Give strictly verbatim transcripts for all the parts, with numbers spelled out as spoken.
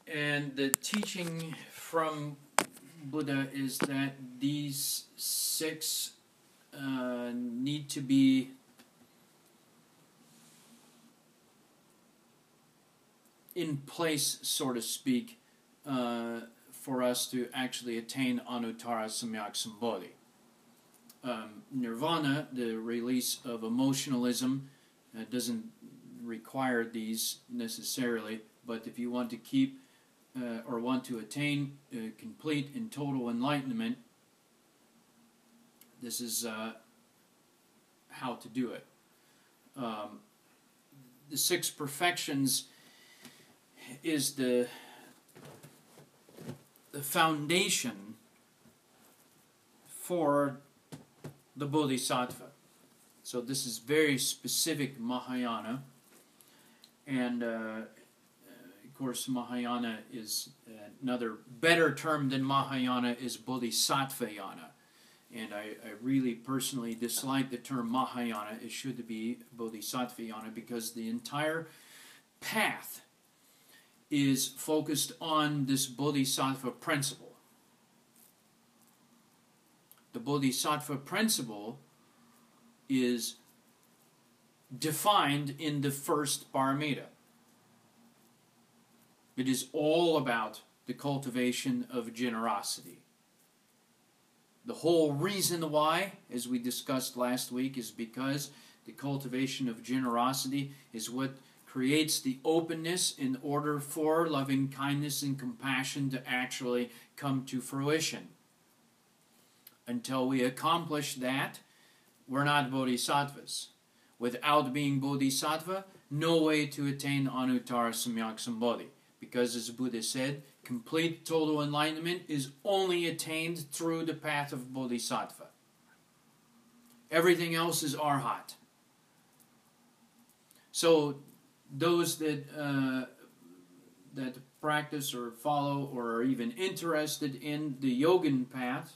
And the teaching from Buddha is that these six uh, need to be in place, so to speak, uh, for us to actually attain Anuttara Samyak Sambodhi. Um, nirvana, the release of emotionalism, uh, doesn't require these necessarily, but if you want to keep uh, or want to attain uh, complete and total enlightenment, this is uh, how to do it. Um, the six perfections is the the foundation for the Bodhisattva. So this is very specific Mahayana, and uh, of course Mahayana is uh, another better term than Mahayana is Bodhisattvayana, and I, I really personally dislike the term Mahayana. It should be Bodhisattvayana because the entire path is focused on this Bodhisattva principle. The Bodhisattva principle is defined in the first paramita. It is all about the cultivation of generosity. The whole reason why, as we discussed last week, is because the cultivation of generosity is what creates the openness in order for loving kindness and compassion to actually come to fruition. Until we accomplish that, we're not bodhisattvas. Without being bodhisattva, no way to attain Anuttara Samyak Sambodhi. Because as Buddha said, complete total enlightenment is only attained through the path of bodhisattva. Everything else is arhat. So those that uh, that practice or follow or are even interested in the Yogin path,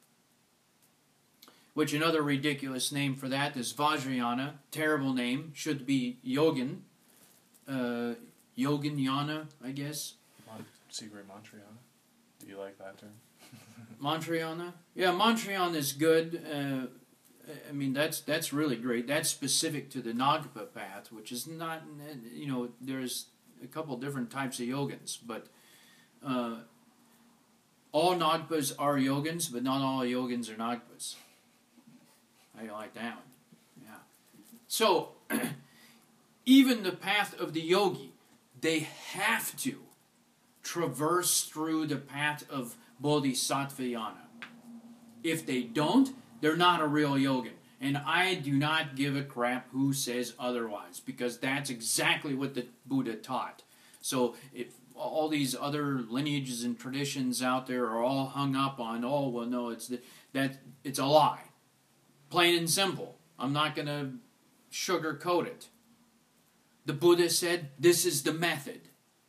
which another ridiculous name for that is Vajrayana, terrible name, should be Yogin, uh, Yogin Yana, I guess. Mon- Secret Mantrayana. Do you like that term? Mantrayana? Yeah, Mantrayana is good. Uh, I mean, that's that's really great. That's specific to the Nagpa path, which is not, you know, there's a couple different types of yogins, but uh, all Nagpas are yogins, but not all yogins are Nagpas. How do you like that one? Yeah. So, even the path of the yogi, they have to traverse through the path of Bodhisattvayana. If they don't, they're not a real yogin. And I do not give a crap who says otherwise, because that's exactly what the Buddha taught. So if all these other lineages and traditions out there are all hung up on, oh, well, no, it's the, that it's a lie. Plain and simple. I'm not going to sugarcoat it. The Buddha said, this is the method.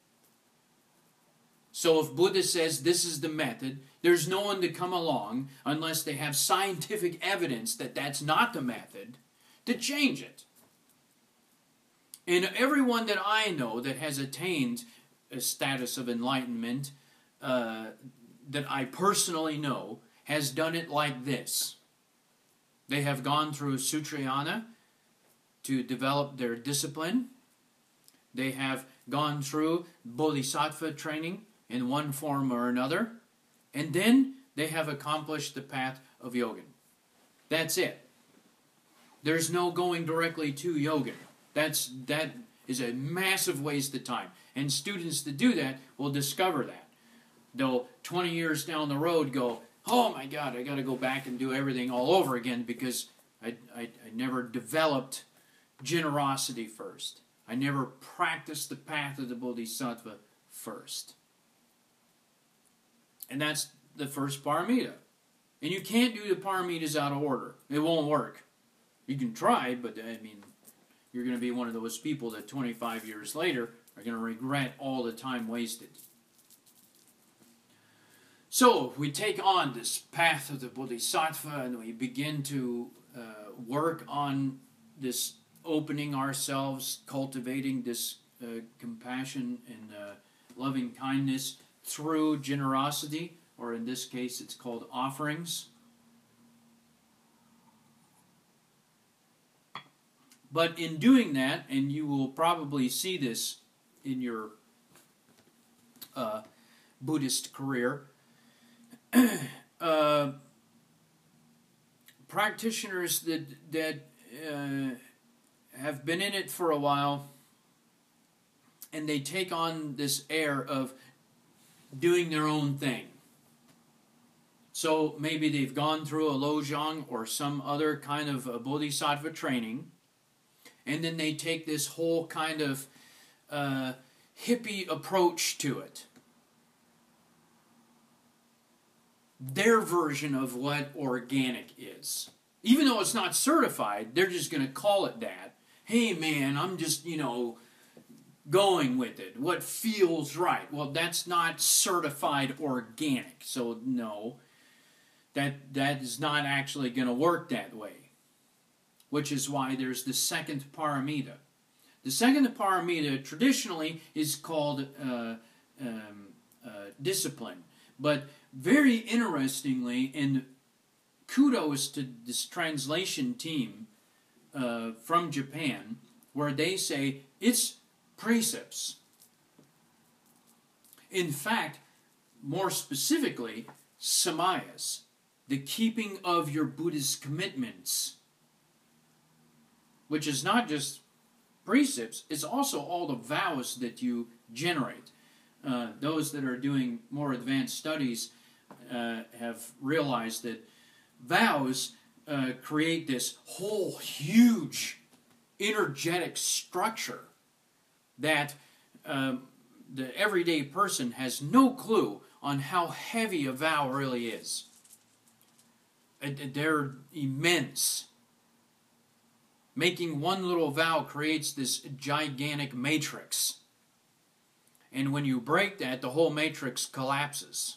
So if Buddha says this is the method, there's no one to come along unless they have scientific evidence that that's not the method to change it. And everyone that I know that has attained a status of enlightenment, uh, that I personally know, has done it like this. They have gone through Sutrayana to develop their discipline. They have gone through Bodhisattva training in one form or another. And then they have accomplished the path of Yogin. That's it. There's no going directly to Yogin. That's, that is a massive waste of time. And students that do that will discover that. They'll, twenty years down the road, go, oh my God, I got to go back and do everything all over again because I, I, I never developed generosity first. I never practiced the path of the Bodhisattva first. And that's the first paramita. And you can't do the paramitas out of order. It won't work. You can try, but I mean, you're going to be one of those people that twenty-five years later are going to regret all the time wasted. So, we take on this path of the Bodhisattva and we begin to uh, work on this opening ourselves, cultivating this uh, compassion and uh, loving kindness through generosity, or in this case it's called offerings. But in doing that, and you will probably see this in your uh, Buddhist career, uh, practitioners that that uh, have been in it for a while, and they take on this air of doing their own thing. So maybe they've gone through a Lojong or some other kind of a Bodhisattva training, and then they take this whole kind of uh, hippie approach to it. Their version of what organic is. Even though it's not certified, they're just going to call it that. Hey man, I'm just, you know, going with it. What feels right. Well, that's not certified organic. So no, that that is not actually going to work that way. Which is why there's the second paramita. The second paramita traditionally is called uh, um, uh, discipline. But very interestingly, and kudos to this translation team uh, from Japan, where they say it's precepts. In fact, more specifically, samayas, the keeping of your Buddhist commitments, which is not just precepts, it's also all the vows that you generate. Uh, those that are doing more advanced studies uh, have realized that vows uh, create this whole huge energetic structure that um, the everyday person has no clue on how heavy a vow really is. They're immense. Making one little vow creates this gigantic matrix. And when you break that, the whole matrix collapses.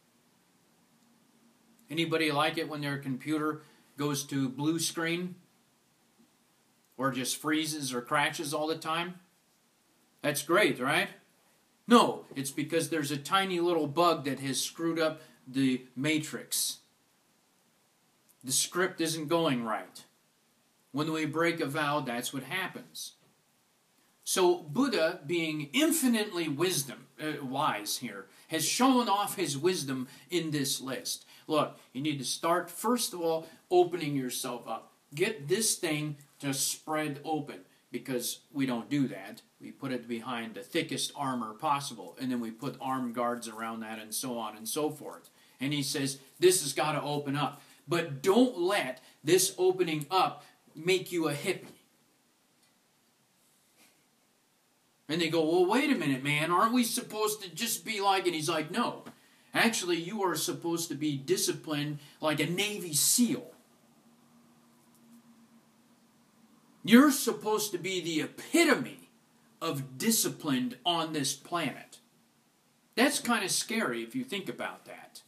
Anybody like it when their computer goes to blue screen? Or just freezes or crashes all the time? That's great, right? No, it's because there's a tiny little bug that has screwed up the matrix. The script isn't going right. When we break a vow, that's what happens. So Buddha, being infinitely wisdom, uh, wise here, has shown off his wisdom in this list. Look, you need to start, first of all, opening yourself up. Get this thing to spread open, because we don't do that. We put it behind the thickest armor possible, and then we put arm guards around that, and so on and so forth. And he says, this has got to open up. But don't let this opening up make you a hippie. And they go, well, wait a minute, man. Aren't we supposed to just be like... And he's like, no. Actually, you are supposed to be disciplined like a Navy SEAL. You're supposed to be the epitome of disciplined on this planet. That's kind of scary if you think about that.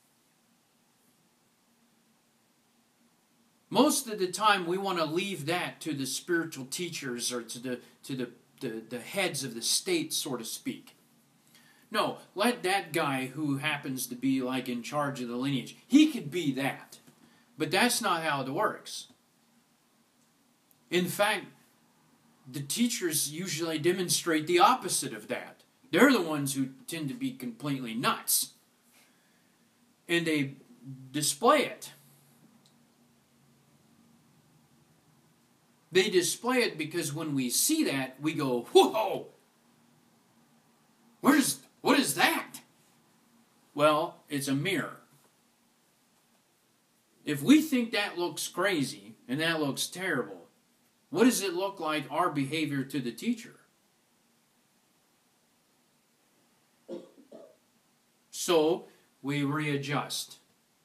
Most of the time we want to leave that to the spiritual teachers or to the to the, the, the heads of the state, so to speak. No, let that guy who happens to be like in charge of the lineage, he could be that. But that's not how it works. In fact, the teachers usually demonstrate the opposite of that. They're the ones who tend to be completely nuts. And they display it. They display it because when we see that, we go, whoa! What is, what is that? Well, it's a mirror. If we think that looks crazy and that looks terrible, what does it look like our behavior to the teacher? So, we readjust.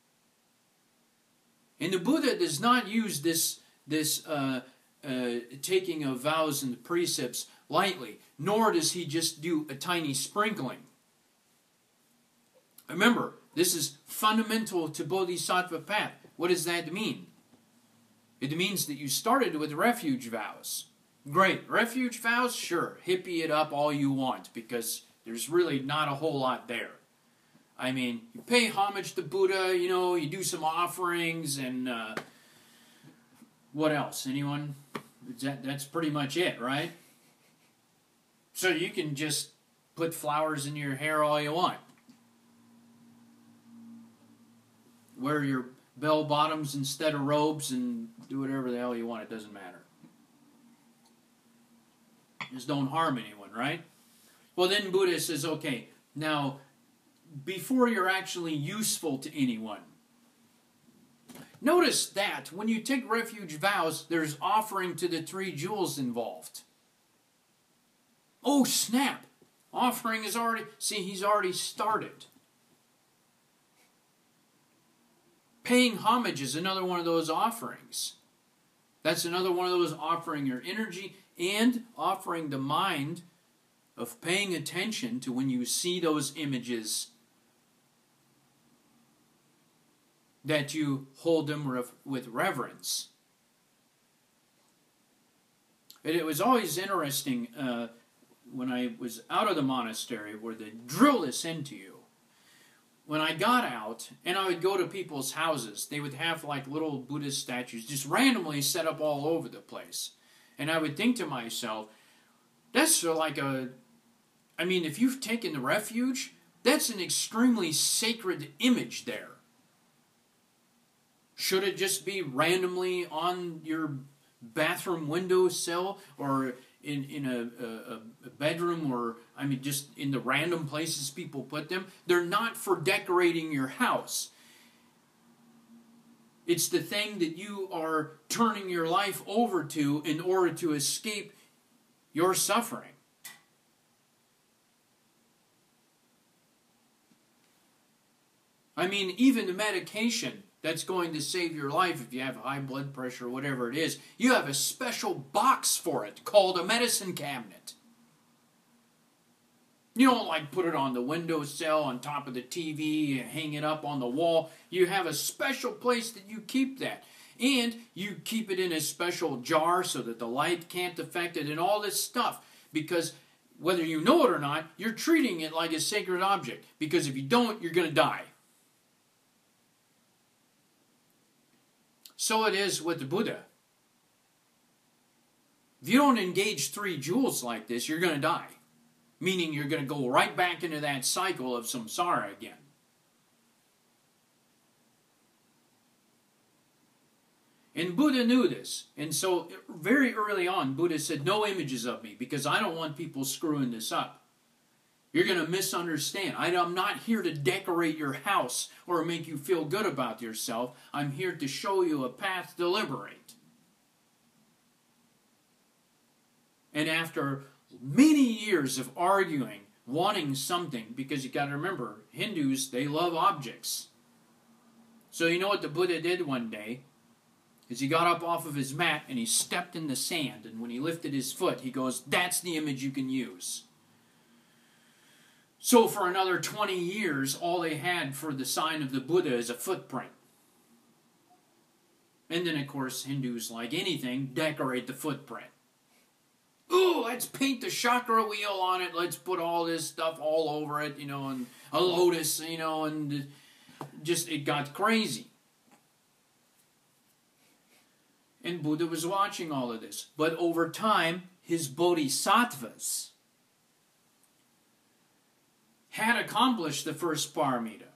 And the Buddha does not use this, this uh, uh, taking of vows and precepts lightly, nor does he just do a tiny sprinkling. Remember, this is fundamental to Bodhisattva path. What does that mean? It means that you started with refuge vows. Great. Refuge vows? Sure. Hippie it up all you want, because There's really not a whole lot there. I mean, you pay homage to Buddha, you know, you do some offerings, and uh, what else? Anyone? That, that's pretty much it, right? So you can just put flowers in your hair all you want. Wear your bell bottoms instead of robes and do whatever the hell you want. It doesn't matter. Just don't harm anyone, right? Well, then Buddha says, okay, now, before you're actually useful to anyone, notice that when you take refuge vows, there's offering to the three jewels involved. Oh, snap! Offering is already, see, he's already started. Paying homage is another one of those offerings. That's another one of those offering your energy and offering the mind of paying attention to when you see those images, that you hold them rev- with reverence. And it was always interesting uh, when I was out of the monastery where they drill this into you. When I got out and I would go to people's houses, they would have like little Buddhist statues just randomly set up all over the place. And I would think to myself, that's like a, I mean, if you've taken the refuge, that's an extremely sacred image there. Should it just be randomly on your bathroom windowsill or in, in a, a, a bedroom, or, I mean, just in the random places people put them? They're not for decorating your house. It's the thing that you are turning your life over to in order to escape your suffering. I mean, even the medication that's going to save your life if you have high blood pressure or whatever it is, you have a special box for it called a medicine cabinet. You don't like put it on the windowsill, on top of the T V, hang it up on the wall. You have a special place that you keep that. And you keep it in a special jar so that the light can't affect it and all this stuff. Because whether you know it or not, you're treating it like a sacred object. Because if you don't, you're going to die. So it is with the Buddha. If you don't engage three jewels like this, you're going to die. Meaning you're going to go right back into that cycle of samsara again. And Buddha knew this. And so very early on, Buddha said, no images of me, because I don't want people screwing this up. You're going to misunderstand. I'm not here to decorate your house or make you feel good about yourself. I'm here to show you a path to liberate. And after many years of arguing, wanting something, because you got to remember, Hindus, they love objects. So you know what the Buddha did one day? Is he got up off of his mat and he stepped in the sand. And when he lifted his foot, he goes, that's the image you can use. So for another twenty years, all they had for the sign of the Buddha is a footprint. And then, of course, Hindus, like anything, decorate the footprint. Ooh, let's paint the chakra wheel on it. Let's put all this stuff all over it, you know, and a lotus, you know, and just, it got crazy. And Buddha was watching all of this. But over time, his bodhisattvas had accomplished the first paramita.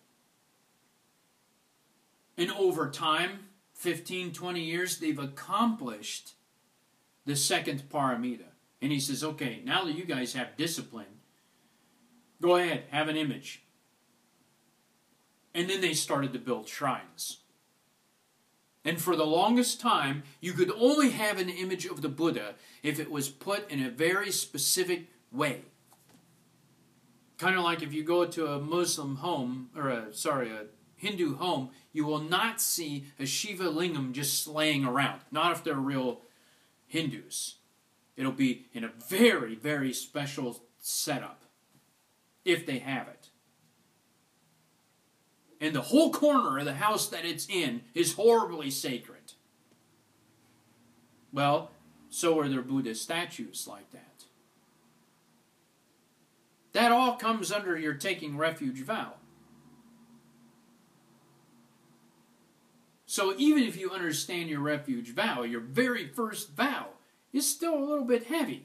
And over time, fifteen, twenty years, they've accomplished the second paramita. And he says, okay, now that you guys have discipline, go ahead, have an image. And then they started to build shrines. And for the longest time, you could only have an image of the Buddha if it was put in a very specific way. Kind of like if you go to a Muslim home, or a, sorry, a Hindu home, you will not see a Shiva Lingam just laying around. Not if they're real Hindus. It'll be in a very, very special setup, if they have it. And the whole corner of the house that it's in is horribly sacred. Well, so are their Buddha statues like that. That all comes under your taking refuge vow. So even if you understand your refuge vow, your very first vow is still a little bit heavy.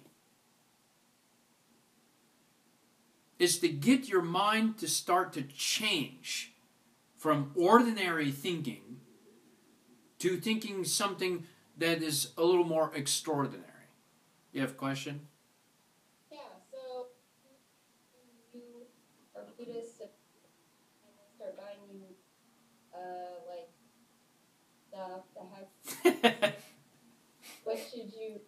It's to get your mind to start to change from ordinary thinking to thinking something that is a little more extraordinary. You have a question? Yeah, so you are Buddhist and they start buying you, uh, like, stuff that has, what should you...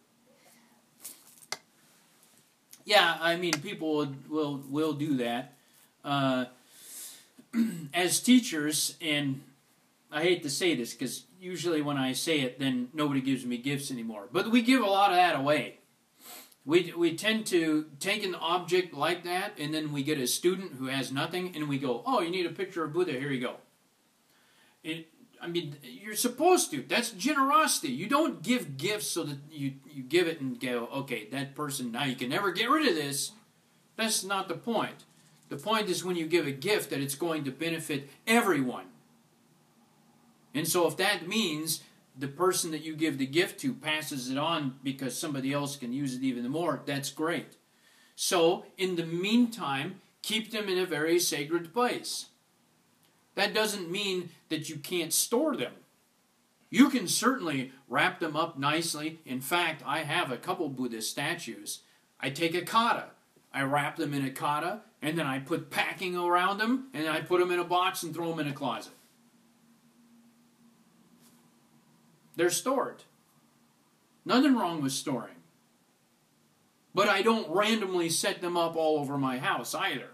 Yeah, I mean, people will will, will do that. Uh, as teachers, and I hate to say this because usually when I say it, then nobody gives me gifts anymore. But we give a lot of that away. We we tend to take an object like that, and then we get a student who has nothing, and we go, "Oh, you need a picture of Buddha? Here you go." It, I mean, you're supposed to. That's generosity. You don't give gifts so that you, you give it and go, okay, that person, now you can never get rid of this. That's not the point. The point is when you give a gift that it's going to benefit everyone. And so if that means the person that you give the gift to passes it on because somebody else can use it even more, that's great. So, in the meantime, keep them in a very sacred place. That doesn't mean that you can't store them. You can certainly wrap them up nicely. In fact, I have a couple Buddhist statues. I take a kata. I wrap them in a kata, and then I put packing around them, and then I put them in a box and throw them in a closet. They're stored. Nothing wrong with storing. But I don't randomly set them up all over my house either.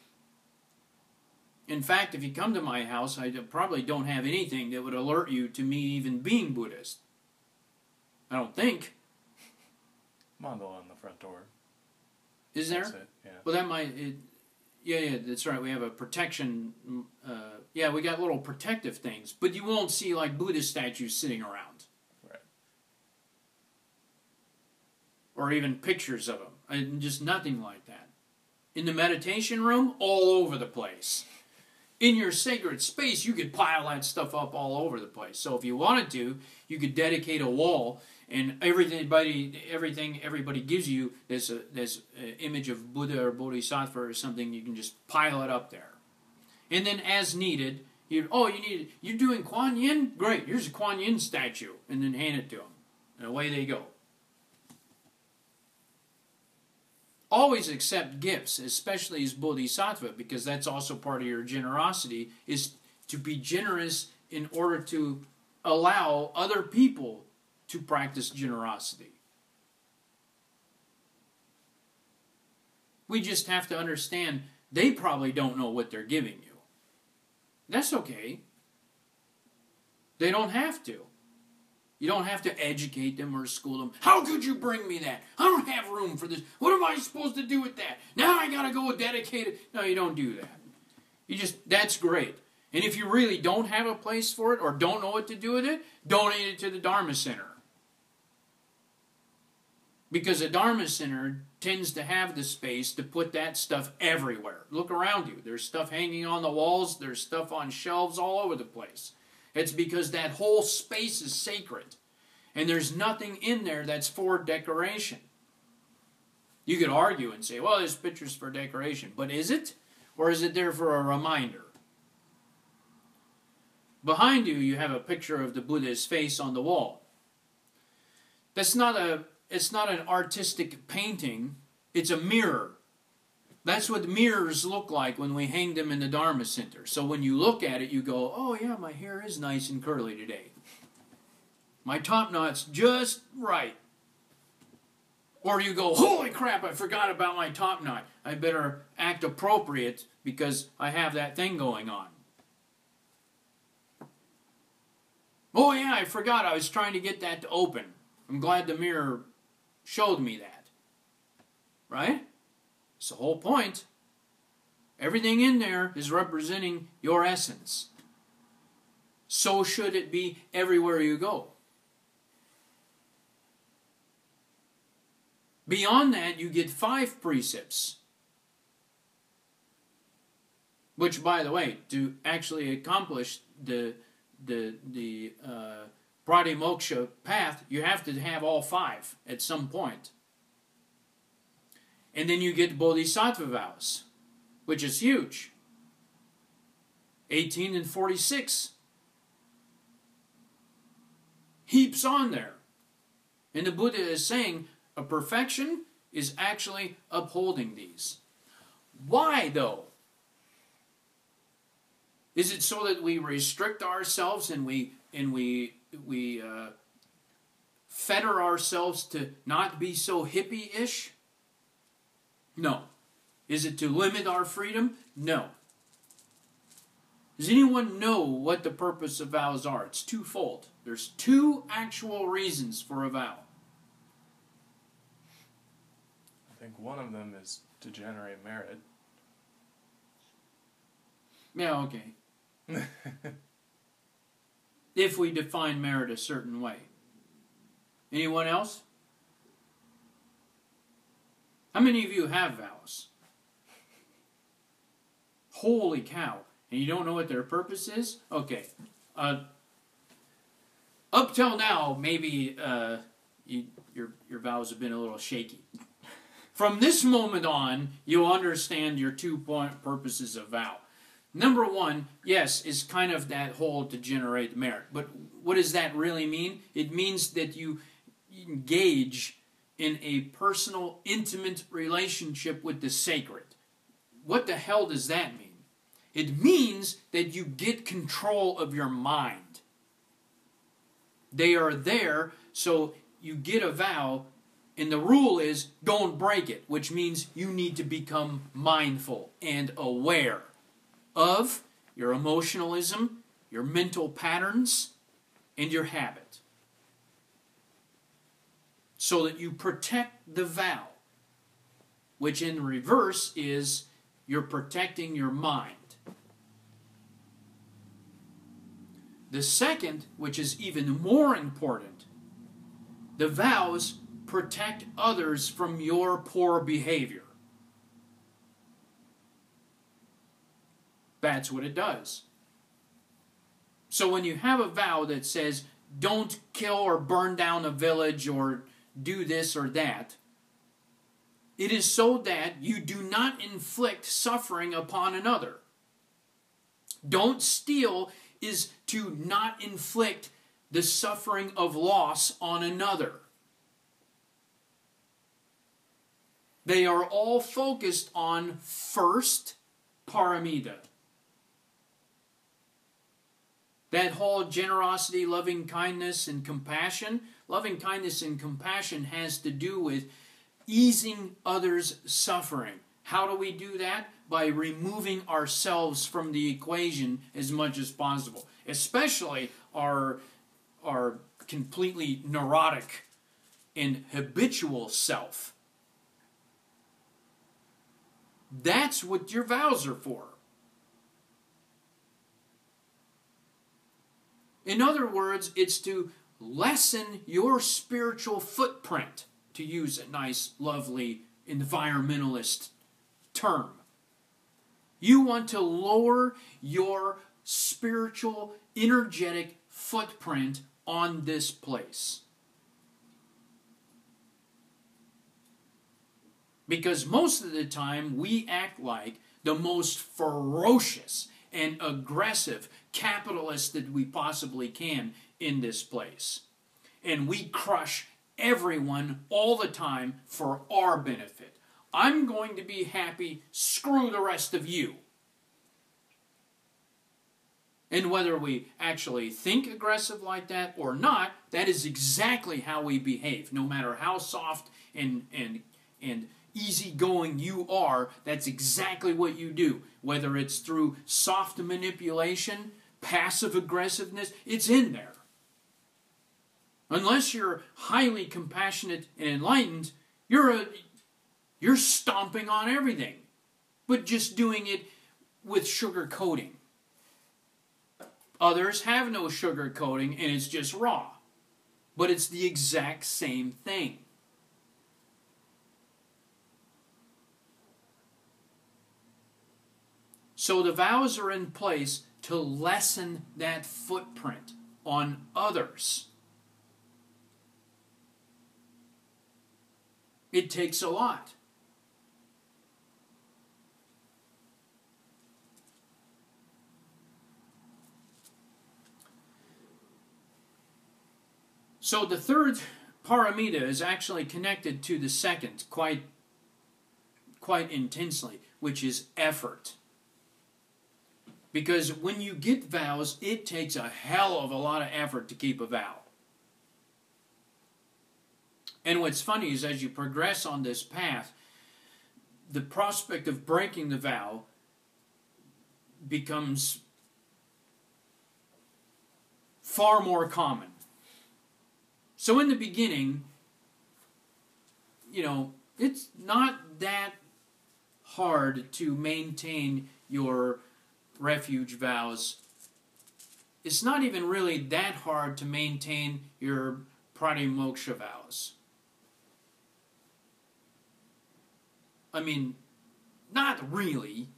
In fact, if you come to my house, I probably don't have anything that would alert you to me even being Buddhist. I don't think. Mandala on the front door. Is there? That's it, yeah. Well, that might... It, yeah, yeah, that's right. We have a protection... Uh, yeah, we got little protective things. But you won't see, like, Buddhist statues sitting around. Right. Or even pictures of them. And just nothing like that. In the meditation room, all over the place. In your sacred space, you could pile that stuff up all over the place. So if you wanted to, you could dedicate a wall, and everybody, everything everybody gives you, there's a there's an image of Buddha or Bodhisattva or something. You can just pile it up there, and then as needed, you oh you need you're doing Kuan Yin, great. Here's a Kuan Yin statue, and then hand it to them, and away they go. Always accept gifts, especially as Bodhisattva, because that's also part of your generosity, is to be generous in order to allow other people to practice generosity. We just have to understand they probably don't know what they're giving you. That's okay. They don't have to. You don't have to educate them or school them. How could you bring me that? I don't have room for this. What am I supposed to do with that? Now I gotta go dedicate it. No, you don't do that. You just, that's great. And if you really don't have a place for it or don't know what to do with it, donate it to the Dharma Center. Because the Dharma Center tends to have the space to put that stuff everywhere. Look around you. There's stuff hanging on the walls. There's stuff on shelves all over the place. It's because that whole space is sacred. And there's nothing in there that's for decoration. You could argue and say, well, this picture's for decoration. But is it? Or is it there for a reminder? Behind you, you have a picture of the Buddha's face on the wall. That's not a, it's not an artistic painting. It's a mirror. That's what mirrors look like when we hang them in the Dharma Center. So when you look at it, you go, oh yeah, my hair is nice and curly today. My top knot's just right. Or you go, holy crap, I forgot about my top knot. I better act appropriate because I have that thing going on. Oh yeah, I forgot. I was trying to get that to open. I'm glad the mirror showed me that. Right? It's the whole point. Everything in there is representing your essence. So should it be everywhere you go. Beyond that, you get five precepts. Which, by the way, to actually accomplish the the the uh, pratimoksha path, you have to have all five at some point. And then you get bodhisattva vows, which is huge. eighteen and forty-six. Heaps on there. And the Buddha is saying a perfection is actually upholding these. Why, though? Is it so that we restrict ourselves and we and we we uh, fetter ourselves to not be so hippie-ish? No. Is it to limit our freedom? No. Does anyone know what the purpose of vows are? It's twofold. There's two actual reasons for a vow. I think one of them is to generate merit. Yeah, okay. If we define merit a certain way. Anyone else? How many of you have vows? Holy cow. And you don't know what their purpose is? Okay. Uh, up till now, maybe uh, you, your, your vows have been a little shaky. From this moment on, you'll understand your two point purposes of vow. Number one, yes, is kind of that whole to generate merit. But what does that really mean? It means that you engage in a personal, intimate relationship with the sacred. What the hell does that mean? It means that you get control of your mind. They are there, so you get a vow, and the rule is don't break it, which means you need to become mindful and aware of your emotionalism, your mental patterns, and your habit. So that you protect the vow, which in reverse is you're protecting your mind. The second, which is even more important, the vows protect others from your poor behavior. That's what it does. So when you have a vow that says, don't kill or burn down a village or do this or that, it is so that you do not inflict suffering upon another. Don't steal is to not inflict the suffering of loss on another. They are all focused on first paramita. That whole generosity, loving kindness, and compassion, loving kindness and compassion has to do with easing others' suffering. How do we do that? By removing ourselves from the equation as much as possible. Especially our, our completely neurotic and habitual self. That's what your vows are for. In other words, it's to lessen your spiritual footprint, to use a nice, lovely, environmentalist term. You want to lower your spiritual, energetic footprint on this place. Because most of the time we act like the most ferocious and aggressive capitalists that we possibly can in this place. And we crush everyone all the time for our benefit. I'm going to be happy, screw the rest of you. And whether we actually think aggressive like that or not, that is exactly how we behave. No matter how soft and, and, and easygoing you are, that's exactly what you do. Whether it's through soft manipulation, passive aggressiveness, it's in there. Unless you're highly compassionate and enlightened, you're a, you're stomping on everything, but just doing it with sugar coating. Others have no sugar coating and it's just raw, but it's the exact same thing. So the vows are in place to lessen that footprint on others. It takes a lot. So the third paramita is actually connected to the second quite, quite intensely, which is effort. Because when you get vows, it takes a hell of a lot of effort to keep a vow. And what's funny is as you progress on this path, the prospect of breaking the vow becomes far more common. So in the beginning, you know, it's not that hard to maintain your refuge vows. It's not even really that hard to maintain your pratimoksha vows. I mean, not really.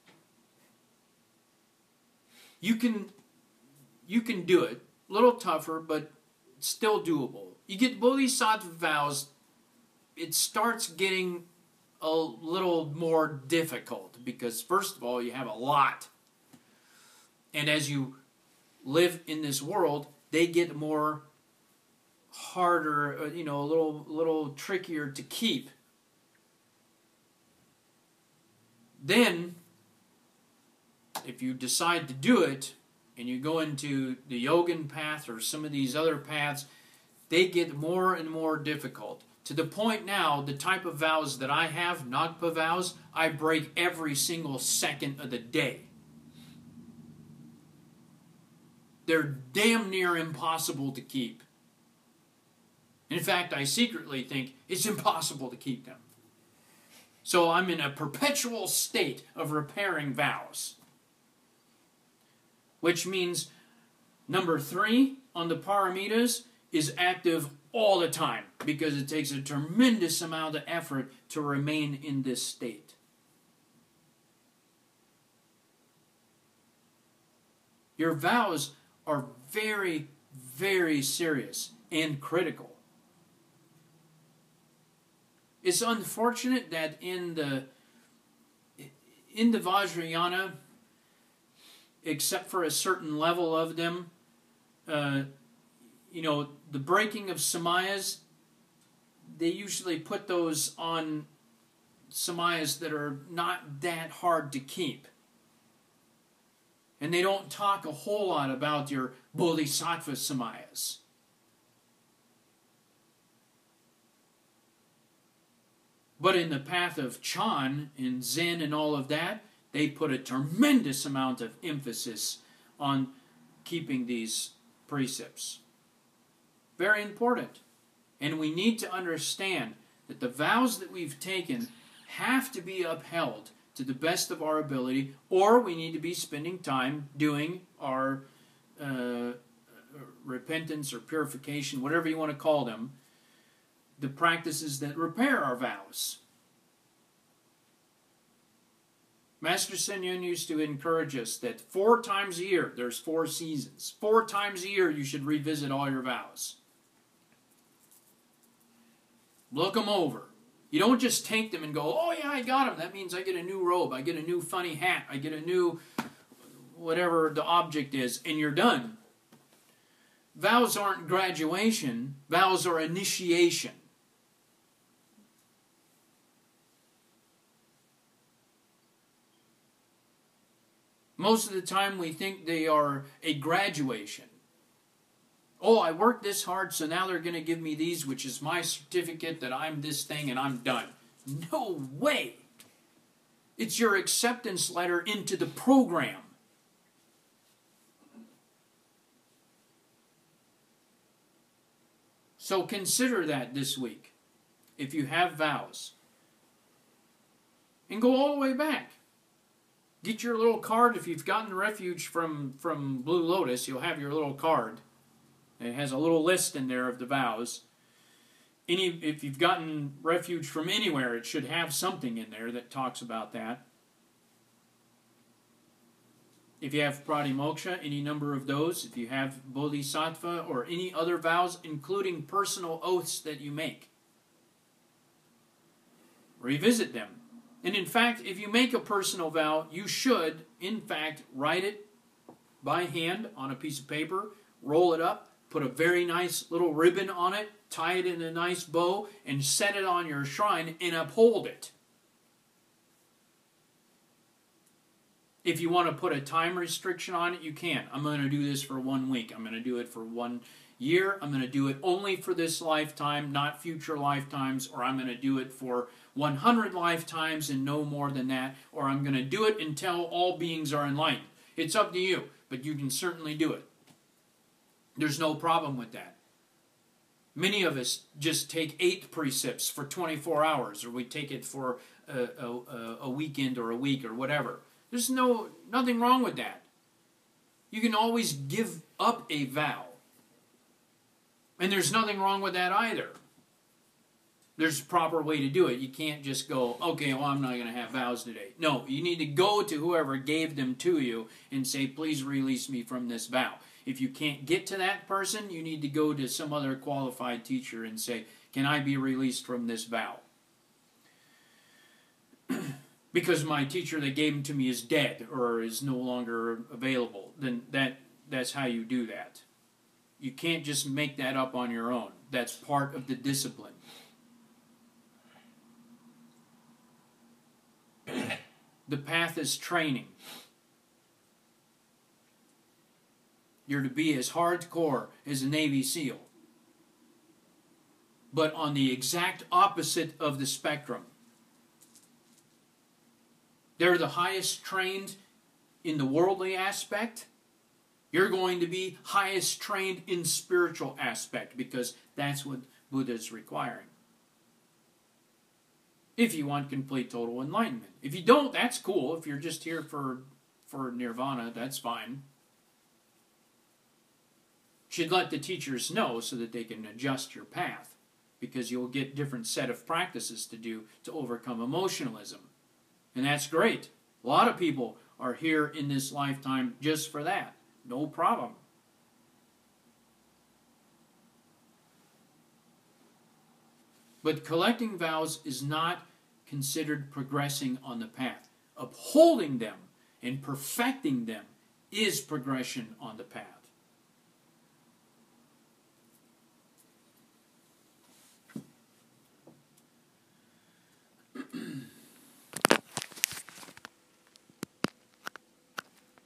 You can, you can do it. A little tougher, but still doable. You get bodhisattva vows, it starts getting a little more difficult because first of all, you have a lot. And as you live in this world, they get more harder, you know, a little, little trickier to keep. Then, if you decide to do it, and you go into the Yogin path or some of these other paths, they get more and more difficult. To the point now, the type of vows that I have, Nagpa vows, I break every single second of the day. They're damn near impossible to keep. In fact, I secretly think it's impossible to keep them. So I'm in a perpetual state of repairing vows. Which means number three on the paramitas is active all the time because it takes a tremendous amount of effort to remain in this state. Your vows are very, very serious and critical. It's unfortunate that in the in the Vajrayana, except for a certain level of them, uh, you know, the breaking of samayas, they usually put those on samayas that are not that hard to keep. And they don't talk a whole lot about your bodhisattva samayas. But in the path of Chan, in Zen and all of that, they put a tremendous amount of emphasis on keeping these precepts. Very important. And we need to understand that the vows that we've taken have to be upheld to the best of our ability, or we need to be spending time doing our uh, repentance or purification, whatever you want to call them, the practices that repair our vows. Master Sen Yun used to encourage us that four times a year, there's four seasons, four times a year you should revisit all your vows. Look them over. You don't just take them and go, oh yeah, I got them. That means I get a new robe, I get a new funny hat, I get a new whatever the object is, and you're done. Vows aren't graduation, vows are initiation. Most of the time we think they are a graduation. Oh, I worked this hard, so now they're going to give me these, which is my certificate that I'm this thing and I'm done. No way! It's your acceptance letter into the program. So consider that this week, if you have vows. And go all the way back. Get your little card. If you've gotten refuge from, from Blue Lotus, you'll have your little card. It has a little list in there of the vows. Any, if you've gotten refuge from anywhere, it should have something in there that talks about that. if you have pratimoksha, any number of those, if you have bodhisattva or any other vows, including personal oaths that you make, revisit them. And in fact, if you make a personal vow, you should, in fact, write it by hand on a piece of paper, roll it up, put a very nice little ribbon on it, tie it in a nice bow, and set it on your shrine and uphold it. If you want to put a time restriction on it, you can. I'm going to do this for one week. I'm going to do it for one year. I'm going to do it only for this lifetime, not future lifetimes, or I'm going to do it for one hundred lifetimes and no more than that, or I'm going to do it until all beings are enlightened. It's up to you, but you can certainly do it. There's no problem with that. Many of us just take eight precepts for twenty-four hours, or we take it for a, a, a weekend or a week or whatever. There's no nothing wrong with that. You can always give up a vow. And there's nothing wrong with that either. There's a proper way to do it. You can't just go, okay, well, I'm not going to have vows today. No, you need to go to whoever gave them to you and say, please release me from this vow. If you can't get to that person, you need to go to some other qualified teacher and say, can I be released from this vow? Because my teacher that gave them to me is dead or is no longer available. Then that that's how you do that. You can't just make that up on your own. That's part of the discipline. The path is training. You're to be as hardcore as a Navy SEAL, but on the exact opposite of the spectrum. They're the highest trained in the worldly aspect. You're going to be highest trained in spiritual aspect, because that's what Buddha is requiring. If you want complete total enlightenment. If you don't, that's cool. If you're just here for, for nirvana, that's fine. Should let the teachers know so that they can adjust your path, because you'll get different set of practices to do to overcome emotionalism. And that's great. A lot of people are here in this lifetime just for that. No problem. But collecting vows is not considered progressing on the path. Upholding them and perfecting them is progression on the path.